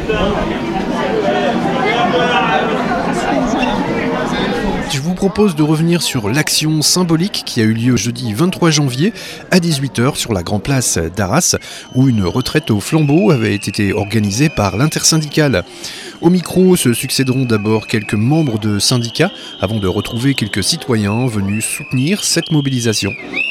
Je vous propose de revenir sur l'action symbolique qui a eu lieu jeudi 23 janvier à 18h sur la Grand Place d'Arras, où une retraite au flambeau avait été organisée par l'intersyndicale. Au micro se succéderont d'abord quelques membres de syndicats avant de retrouver quelques citoyens venus soutenir cette mobilisation.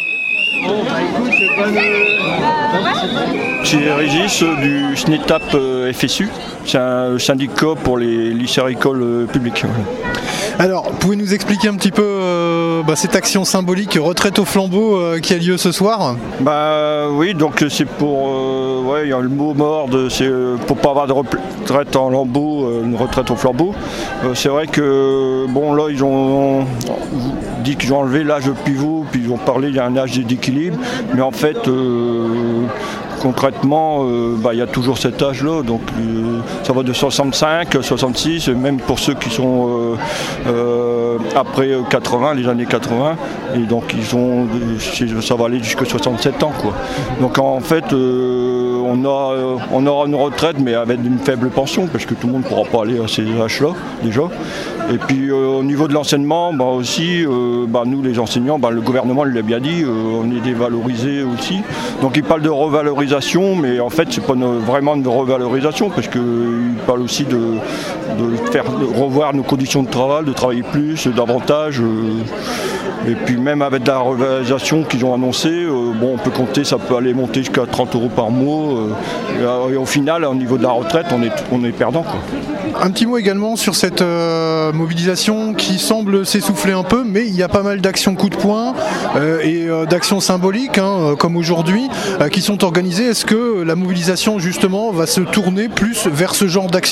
C'est Régis du SNETAP FSU, c'est un syndicat pour les lycées-écoles publiques. Alors, pouvez nous expliquer un petit peu cette action symbolique retraite au flambeau qui a lieu ce soir ? Oui, donc c'est pour, il y a le mot mort, c'est pour pas avoir de retraite en lambeau, une retraite au flambeau. C'est vrai que, là, ils ont dit qu'ils ont enlevé l'âge de pivot, puis ils ont parlé qu'il y a un âge d'équilibre, mais en fait, concrètement, il y a toujours cet âge-là, donc ça va de 65, 66, et même pour ceux qui sont après 80, les années 80, et donc ça va aller jusqu'à 67 ans, quoi. Donc en fait, on aura une retraite, mais avec une faible pension, parce que tout le monde ne pourra pas aller à ces âges-là, déjà. Et puis au niveau de l'enseignement, aussi, nous les enseignants, le gouvernement l'a bien dit, on est dévalorisés aussi. Donc il parle de revalorisation, mais en fait c'est pas vraiment une revalorisation, parce qu'il parle aussi de revoir nos conditions de travail, de travailler plus, davantage. Et puis même avec la revalorisation qu'ils ont annoncée, on peut compter, ça peut aller monter jusqu'à 30 € par mois. Et au final, au niveau de la retraite, on est perdant, quoi. Un petit mot également sur cette mobilisation qui semble s'essouffler un peu, mais il y a pas mal d'actions coup de poing et d'actions symboliques, comme aujourd'hui, qui sont organisées. Est-ce que la mobilisation, justement, va se tourner plus vers ce genre d'action ?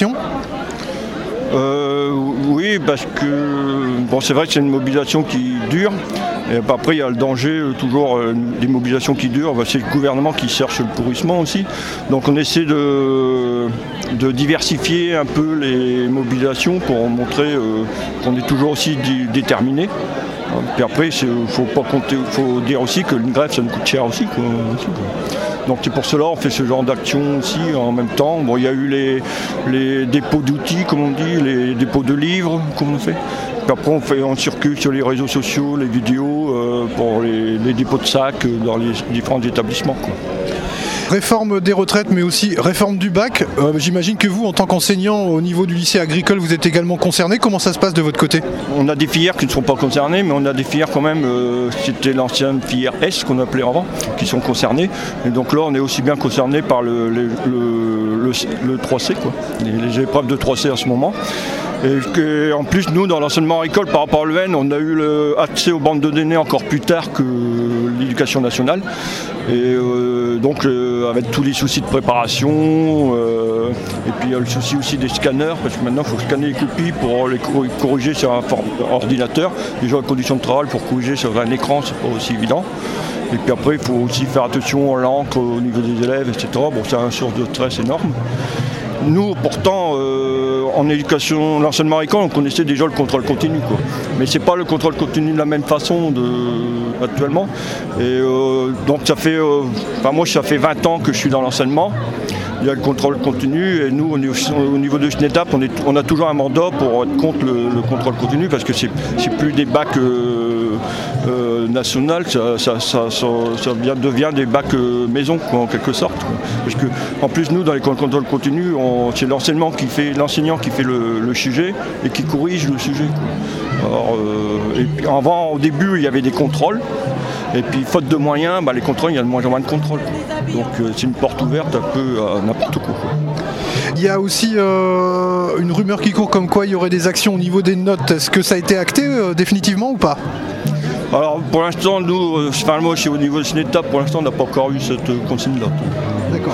Oui, parce que c'est vrai que c'est une mobilisation qui dure. Et après, il y a le danger, toujours des mobilisations qui durent. C'est le gouvernement qui cherche le pourrissement aussi. Donc on essaie de diversifier un peu les mobilisations pour montrer qu'on est toujours aussi déterminé. Puis après, faut dire aussi que une grève, ça nous coûte cher aussi, quoi. Donc c'est pour cela on fait ce genre d'action aussi en même temps. Il y a eu les dépôts d'outils, comme on dit, les dépôts de livres, comme on fait. Puis après on circule sur les réseaux sociaux, les vidéos pour les dépôts de sacs dans les différents établissements, quoi. Réforme des retraites, mais aussi réforme du bac. J'imagine que vous, en tant qu'enseignant au niveau du lycée agricole, vous êtes également concerné. Comment ça se passe de votre côté ? On a des filières qui ne sont pas concernées, mais on a des filières quand même, c'était l'ancienne filière S qu'on appelait avant, qui sont concernées. Et donc là, on est aussi bien concerné par le 3C, quoi, les épreuves de 3C en ce moment. Et en plus, nous, dans l'enseignement agricole, par rapport à l'EN, on a eu accès aux bandes de données encore plus tard que l'éducation nationale. Et donc, avec tous les soucis de préparation, et puis il y a le souci aussi des scanners, parce que maintenant, il faut scanner les copies pour les corriger sur un ordinateur. Déjà, les conditions de travail pour corriger sur un écran, c'est pas aussi évident. Et puis après, il faut aussi faire attention à l'encre au niveau des élèves, etc. C'est une source de stress énorme. Nous, pourtant, en éducation, l'enseignement agricole, on connaissait déjà le contrôle continu, quoi. Mais c'est pas le contrôle continu de la même façon actuellement. Et donc ça fait, ça fait 20 ans que je suis dans l'enseignement. Il y a le contrôle continu et nous, au niveau de SNETAP, on a toujours un mandat pour être contre le contrôle continu, parce que c'est plus des bacs nationaux, ça devient des bacs maison, quoi, en quelque sorte, quoi. Parce que en plus, nous, dans les contrôles continus, c'est l'enseignant qui fait le sujet et qui corrige le sujet, quoi. Alors, et puis avant, au début, il y avait des contrôles. Et puis, faute de moyens, les contrôles, il y a de moins en moins de contrôles. Donc, c'est une porte ouverte un peu à n'importe quoi. Il y a aussi une rumeur qui court comme quoi il y aurait des actions au niveau des notes. Est-ce que ça a été acté définitivement ou pas ? Alors, pour l'instant, nous, moi, je suis au niveau de SNETAP, pour l'instant, on n'a pas encore eu cette consigne-là. D'accord.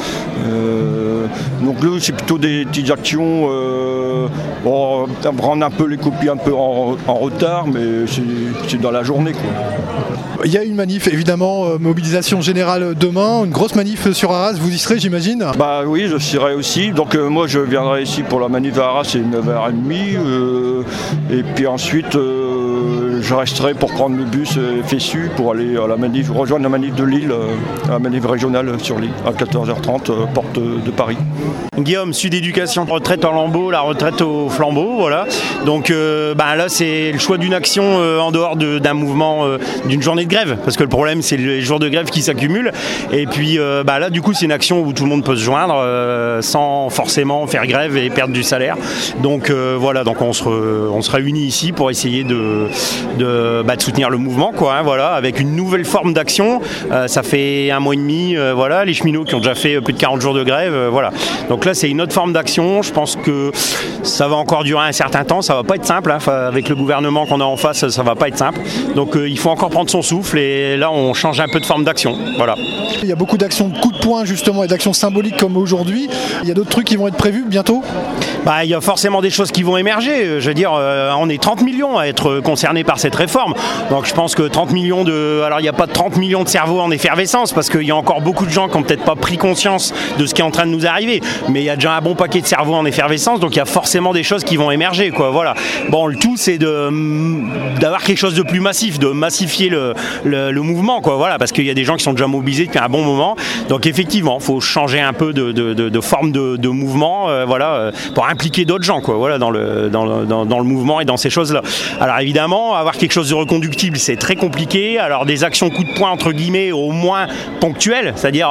Donc, nous, c'est plutôt des petites actions pour prendre un peu les copies un peu en retard, mais c'est dans la journée, quoi. Il y a une manif, évidemment, mobilisation générale demain, une grosse manif sur Arras, vous y serez, j'imagine ? Oui, je serai aussi. Donc moi, je viendrai ici pour la manif à Arras, c'est 9h30. Et puis ensuite, je resterai pour prendre le bus FSU pour aller à la manif, rejoindre la manif de Lille, la manif régionale sur Lille, à 14h30, porte de Paris. Guillaume, Sud Éducation, retraite en lambeau, la retraite au flambeau, voilà. Donc là, c'est le choix d'une action en dehors d'un mouvement, d'une journée de grève, parce que le problème, c'est les jours de grève qui s'accumulent. Et puis là, du coup, c'est une action où tout le monde peut se joindre sans forcément faire grève et perdre du salaire. Donc voilà, donc on se réunit ici pour essayer de soutenir le mouvement, quoi, hein, voilà, avec une nouvelle forme d'action. Ça fait 1 mois et demi, voilà, les cheminots qui ont déjà fait plus de 40 jours de grève, voilà. Donc là, c'est une autre forme d'action. Je pense que ça va encore durer un certain temps. Ça va pas être simple, hein. Avec le gouvernement qu'on a en face, ça va pas être simple. Donc il faut encore prendre son souffle et là, on change un peu de forme d'action. Voilà. Il y a beaucoup d'actions de coups de poing justement et d'actions symboliques comme aujourd'hui. Il y a d'autres trucs qui vont être prévus bientôt ? Il y a forcément des choses qui vont émerger. Je veux dire, on est 30 millions à être concernés par cette réforme. Donc je pense que 30 millions Alors il n'y a pas 30 millions de cerveaux en effervescence parce qu'il y a encore beaucoup de gens qui n'ont peut-être pas pris conscience de ce qui est en train de nous arriver. Mais il y a déjà un bon paquet de cerveaux en effervescence, donc il y a forcément des choses qui vont émerger, quoi. Voilà. Bon, le tout, c'est d'avoir quelque chose de plus massif, de massifier le mouvement, quoi. Voilà, parce qu'il y a des gens qui sont déjà mobilisés depuis un bon moment. Donc effectivement, il faut changer un peu de forme de mouvement, voilà, pour impliquer d'autres gens, quoi. Voilà, dans le mouvement et dans ces choses-là. Alors évidemment, avoir quelque chose de reconductible, c'est très compliqué. Alors des actions coup de poing entre guillemets, au moins ponctuelles, c'est-à-dire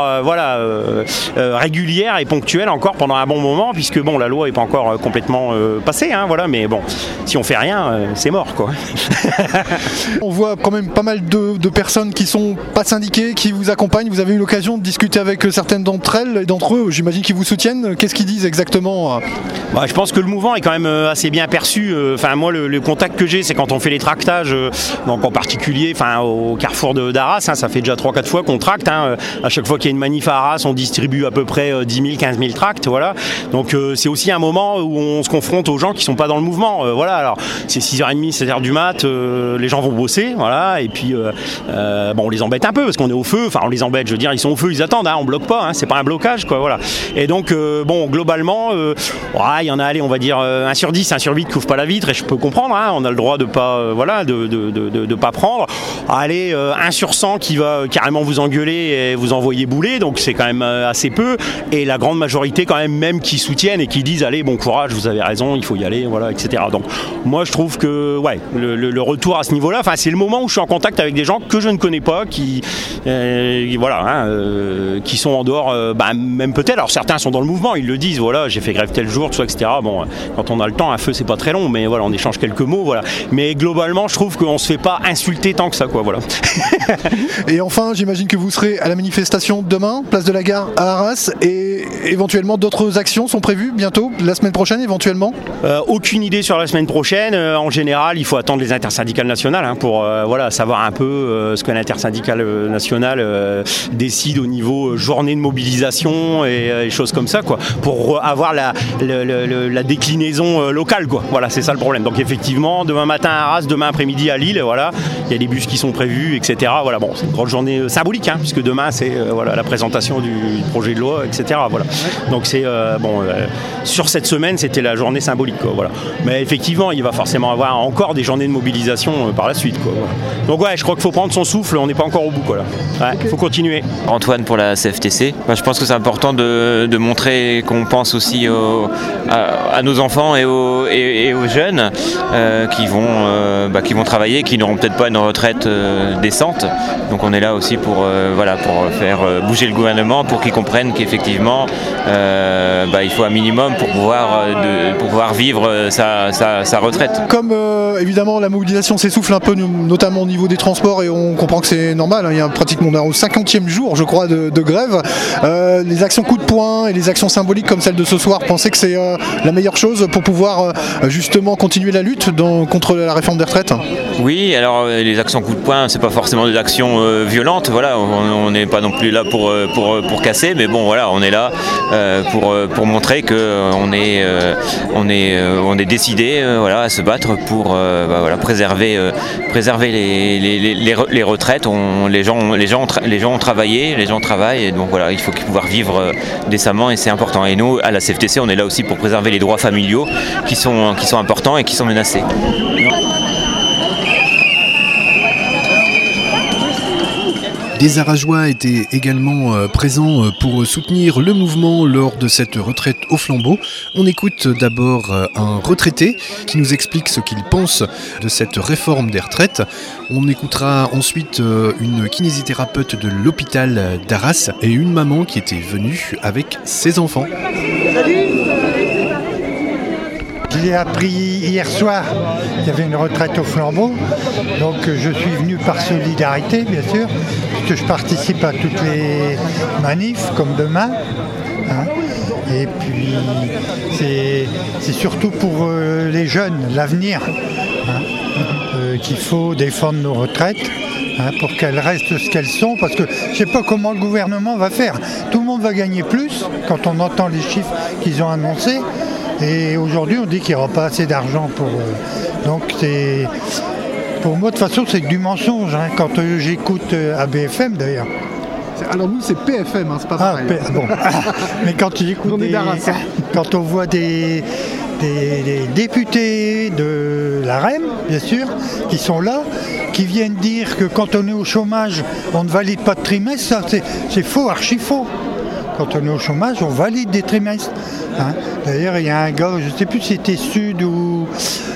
régulières et ponctuelles encore pendant un bon moment, puisque bon, la loi n'est pas encore complètement passée, hein, voilà. Mais bon, si on fait rien, c'est mort, quoi. On voit quand même pas mal de personnes qui sont pas syndiquées, qui vous accompagnent. Vous avez eu l'occasion de discuter avec certaines d'entre elles et d'entre eux, j'imagine qu'ils vous soutiennent. Qu'est-ce qu'ils disent exactement ? Je pense que le mouvement est quand même assez bien perçu. Enfin, moi, le contact que j'ai, c'est quand on fait les tractages, donc en particulier au carrefour d'Arras, hein, ça fait déjà 3-4 fois qu'on tracte. Hein. À chaque fois qu'il y a une manif à Arras, on distribue à peu près 10 000, 15 000 tracts. Voilà. Donc c'est aussi un moment où on se confronte aux gens qui ne sont pas dans le mouvement. Voilà. Alors c'est 6h30, 7h du mat, les gens vont bosser. Voilà. Et puis on les embête un peu parce qu'on est au feu. Enfin, on les embête, je veux dire, ils sont au feu, ils attendent. Hein, on bloque pas, hein, c'est pas un blocage, quoi. Voilà. Et donc, globalement, il y en a, allez, on va dire 1 sur 10, 1 sur 8 couvre pas la vitre, et je peux comprendre, hein, on a le droit de pas, de pas prendre. Allez, 1 sur 100 qui va carrément vous engueuler et vous envoyer bouler, donc c'est quand même assez peu. Et la grande majorité, quand même qui soutiennent et qui disent, allez, bon courage, vous avez raison, il faut y aller, voilà, etc. Donc, moi, je trouve que, le retour à ce niveau-là, c'est le moment où je suis en contact avec des gens que je ne connais pas, qui sont en dehors, même peut-être. Alors certains sont dans le mouvement, ils le disent, voilà, j'ai fait grève tel jour, tout ça, etc. Bon, quand on a le temps, un feu c'est pas très long, mais voilà, on échange quelques mots, voilà. Mais globalement, je trouve qu'on se fait pas insulter tant que ça, quoi, voilà. Et enfin, j'imagine que vous serez à la manifestation demain, place de la Gare à Arras, et éventuellement d'autres actions sont prévues bientôt, la semaine prochaine éventuellement ? Aucune idée sur la semaine prochaine. En général, il faut attendre les intersyndicales nationales, hein, pour savoir un peu ce que l'intersyndicale nationale décide au niveau journée de mobilisation et choses comme ça, quoi, pour avoir la déclinaison locale, quoi. Voilà, c'est ça le problème. Donc effectivement, demain matin à Arras, demain après-midi à Lille, voilà, il y a des bus qui sont prévus, etc. Voilà, bon, c'est une grande journée symbolique, hein, puisque demain c'est la présentation du projet de loi, etc. Voilà. Donc c'est sur cette semaine, c'était la journée symbolique, quoi, voilà. Mais effectivement, il va forcément avoir encore des journées de mobilisation par la suite, quoi, voilà. Donc je crois qu'il faut prendre son souffle, on n'est pas encore au bout, quoi, là. Il faut continuer. Antoine pour la CFTC. Je pense que c'est important de montrer qu'on pense aussi à nos enfants et aux jeunes qui vont travailler, qui n'auront peut-être pas une retraite décente. Donc on est là aussi pour faire bouger le gouvernement, pour qu'ils comprennent qu'effectivement il faut un minimum pour pouvoir vivre sa retraite. Comme évidemment la mobilisation s'essouffle un peu, notamment au niveau des transports, et on comprend que c'est normal, hein, il y a pratiquement au 50e jour, je crois, de grève. Les actions coup de poing et les actions symboliques comme celle de ce soir, pensez que c'est la meilleure chose pour pouvoir justement continuer la lutte contre la réforme des retraites ? Oui, alors les actions coup de poing, c'est pas forcément des actions violentes, voilà, on n'est pas non plus là pour casser, mais bon voilà, on est là pour montrer que on est décidé à se battre pour préserver les retraites. Les gens ont travaillé, les gens travaillent, et donc voilà, il faut pouvoir vivre décemment, et c'est important. Et nous, à la CFTC, on est là aussi pour préserver les droits familiaux qui sont importants et qui sont menacés. Les Arageois étaient également présents pour soutenir le mouvement lors de cette retraite au flambeau. On écoute d'abord un retraité qui nous explique ce qu'il pense de cette réforme des retraites. On écoutera ensuite une kinésithérapeute de l'hôpital d'Arras et une maman qui était venue avec ses enfants. J'ai appris hier soir qu'il y avait une retraite au flambeau, donc je suis venu par solidarité bien sûr, parce que je participe à toutes les manifs comme demain. Et puis c'est surtout pour les jeunes, l'avenir, qu'il faut défendre nos retraites. Pour qu'elles restent ce qu'elles sont, parce que je ne sais pas comment le gouvernement va faire. Tout le monde va gagner plus quand on entend les chiffres qu'ils ont annoncés. Et aujourd'hui, on dit qu'il n'y aura pas assez d'argent pour... donc pour moi, de toute façon, c'est du mensonge. Quand j'écoute ABFM, d'ailleurs. Alors nous, c'est PFM, c'est pas pareil. Bon. Mais quand j'écoute quand on voit des députés de l'AREM, bien sûr, qui sont là, qui viennent dire que quand on est au chômage, on ne valide pas de trimestre, ça c'est faux, archi faux. Quand on est au chômage, on valide des trimestres. D'ailleurs, il y a un gars, je ne sais plus si c'était Sud ou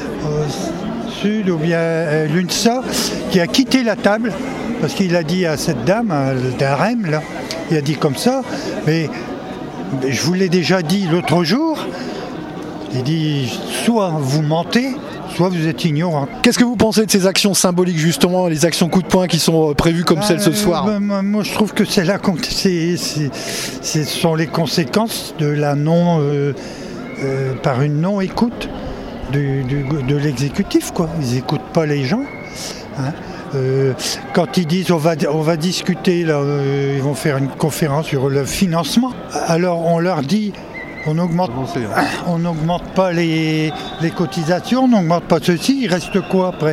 bien l'UNSA, qui a quitté la table, parce qu'il a dit à cette dame, d'AREM, là, il a dit comme ça, mais je vous l'ai déjà dit l'autre jour, il dit, soit vous mentez, soit vous êtes ignorant. Qu'est-ce que vous pensez de ces actions symboliques, justement, les actions coup de poing qui sont prévues comme celle ce soir? Moi, je trouve que ce sont les conséquences de la par une non-écoute de l'exécutif, quoi. Ils n'écoutent pas les gens. Quand ils disent on va discuter, là, ils vont faire une conférence sur le financement, alors on leur dit on n'augmente pas les cotisations, on n'augmente pas ceci, il reste quoi après?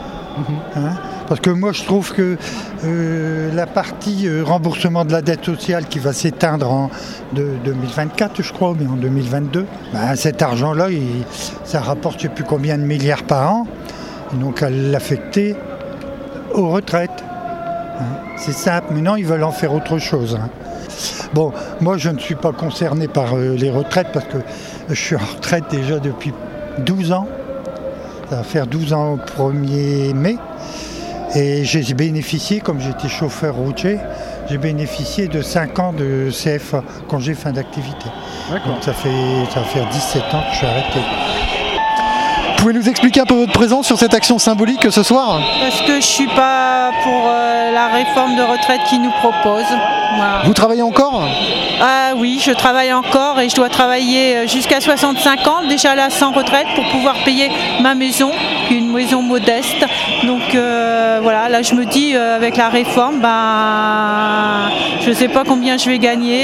Parce que moi je trouve que la partie remboursement de la dette sociale qui va s'éteindre en 2024 je crois, mais en 2022, cet argent-là, ça rapporte je ne sais plus combien de milliards par an, et donc à l'affecter aux retraites. C'est simple, mais non, ils veulent en faire autre chose. Bon, moi je ne suis pas concerné par les retraites parce que je suis en retraite déjà depuis 12 ans. Ça va faire 12 ans au 1er mai. Et j'ai bénéficié, comme j'étais chauffeur routier, j'ai bénéficié de 5 ans de CFA, congé fin d'activité. D'accord. Donc ça va faire 17 ans que je suis arrêté. Vous pouvez nous expliquer un peu votre présence sur cette action symbolique ce soir? Parce que je ne suis pas pour la réforme de retraite qu'ils nous proposent. Voilà. Vous travaillez encore? Oui, je travaille encore et je dois travailler jusqu'à 65 ans, déjà là sans retraite, pour pouvoir payer ma maison, qui est une maison modeste. Donc voilà, là je me dis avec la réforme, je ne sais pas combien je vais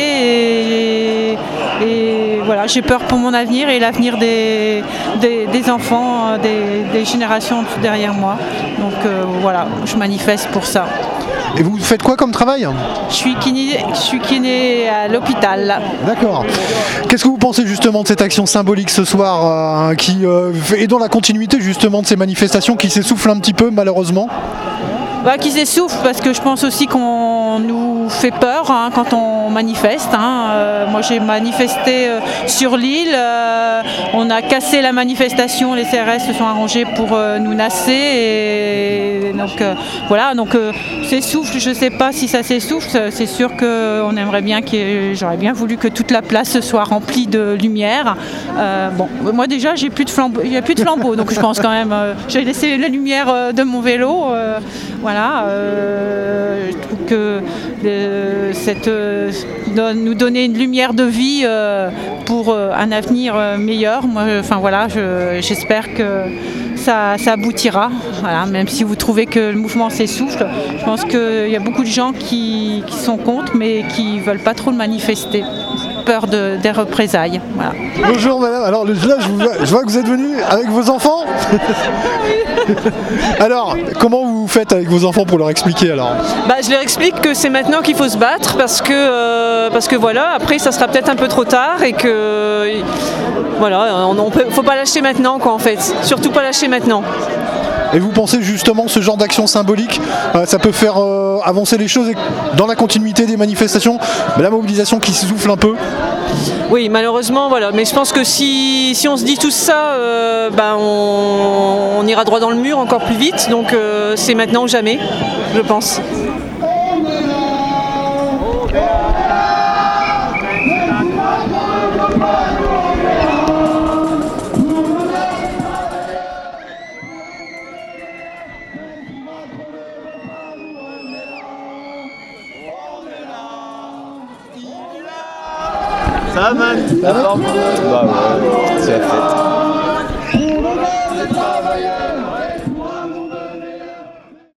gagner et voilà, j'ai peur pour mon avenir et l'avenir des enfants, des générations derrière moi. Donc voilà, je manifeste pour ça. Et vous faites quoi comme travail? Je suis kiné à l'hôpital. D'accord. Qu'est-ce que vous pensez justement de cette action symbolique ce soir qui est dans la continuité justement de ces manifestations qui s'essoufflent un petit peu malheureusement? Qui s'essoufflent parce que je pense aussi qu'on nous fait peur quand on manifeste. Moi j'ai manifesté sur l'île, on a cassé la manifestation, les CRS se sont arrangés pour nous nasser et donc voilà, donc s'essouffle, je ne sais pas si ça s'essouffle, c'est sûr qu'on aimerait bien j'aurais bien voulu que toute la place soit remplie de lumière. Moi déjà il n'y a plus de flambeau, donc je pense quand même, j'ai laissé la lumière de mon vélo. Voilà, je trouve que nous donner une lumière de vie pour un avenir meilleur. Moi, j'espère que ça aboutira. Voilà, même si vous trouvez que le mouvement s'essouffle, je pense qu'il y a beaucoup de gens qui sont contre, mais qui ne veulent pas trop le manifester. Peur des représailles. Voilà. Bonjour madame, alors là je vois que vous êtes venue avec vos enfants. Alors, comment vous faites avec vos enfants pour leur expliquer alors? Je leur explique que c'est maintenant qu'il faut se battre parce que voilà, après ça sera peut-être un peu trop tard et que voilà, faut pas lâcher maintenant quoi en fait, surtout pas lâcher maintenant. Et vous pensez justement ce genre d'action symbolique, ça peut faire avancer les choses et dans la continuité des manifestations, la mobilisation qui s'essouffle un peu? Oui, malheureusement, voilà. Mais je pense que si on se dit tout ça, on ira droit dans le mur encore plus vite. Donc c'est maintenant ou jamais, je pense. Ça va, man? Bah ouais, c'est la fête.